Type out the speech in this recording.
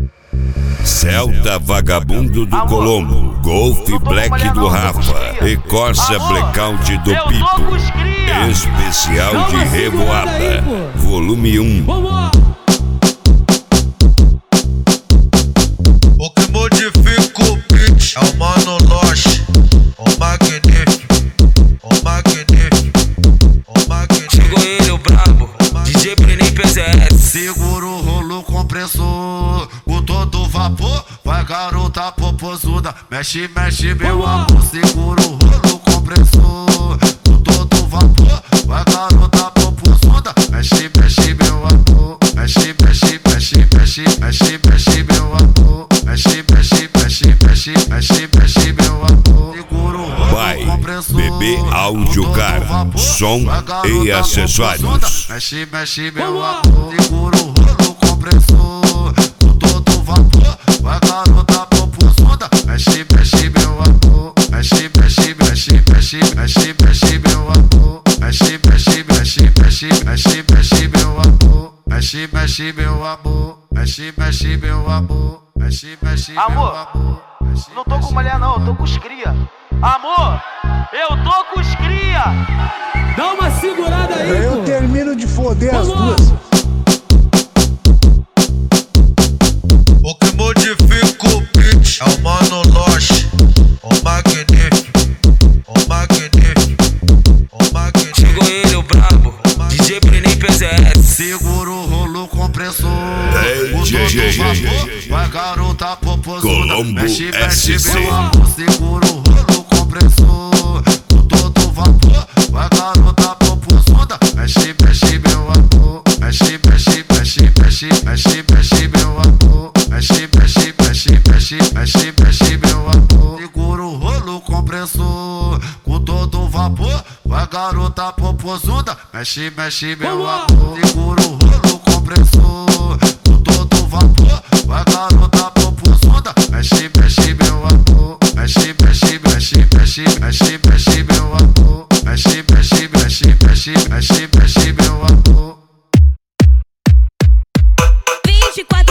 Celta Vagabundo do Colombo, Golf Black do Rafa e Corsa Blackout do Pipo. Especial de Revoada, volume 1. O que modifica o beat é o Mano Loche, o magnífico, o magnífico, o magnífico. Chegou ele, o brabo, DJ Brenin PZS. Segura o rolo compressor, com todo vapor, vai garota popozuda. Mexe, mexe meu amor, segura o rolo compressor, com todo vapor, vai garota popozuda. Mexe, mexe meu amor, mexe, mexe, mexe, mexe, mexe, mexe meu amor. Mexe, mexe, mexe, mexe, mexe, mexe meu amor. Segura o rolo compressor, BB Áudio Cara, som e acessórios. Mexe, mexe meu amor. Segura o rolo compressor, com todo vapor, vai garota popozuda. Mexe, mexe meu amor. Mexe, mexe, mexe, mexe, mexe, mexe meu amor. Mexe, mexe, mexe, mexe, mexe, mexe meu amor. Mexe, mexe meu amor. Mexe, mexe meu amor. Mexe, mexe meu amor. Não tô com mulher não, eu tô com os cria. Amor, eu tô com os cria. Dá uma segurada aí, eu termino de foder as duas. O que modifica o beat é o Mano Loche, o magnífico, o magnífico, o magnífico. Chegou ele, o brabo, DJ Brenin PZS. Segura o rolo compressor, o todo vapor, vai garota popozuda. Colombo Mexe, mexe SC. meu amor. Segura o rolo compressor, com todo vapor, vai garota popozuda. Mexe, mexe meu amor. Mexe, mexe, mexe, mexe, mexe, mexe meu amor. Mexe, mexe, mexe, mexe, mexe, mexe meu amor. Segura o rolo compressor, com todo vapor, vai garota popozuda. Mexe, mexe meu amor. Segura o rolo compressor, com todo vapor, vai garota popozuda. Mexe, mexe meu amor. Mexe, mexe, mexe, mexe, mexe, mexe meu amor. Mexe, mexe, mexe, mexe, mexe, mexe meu amor. 24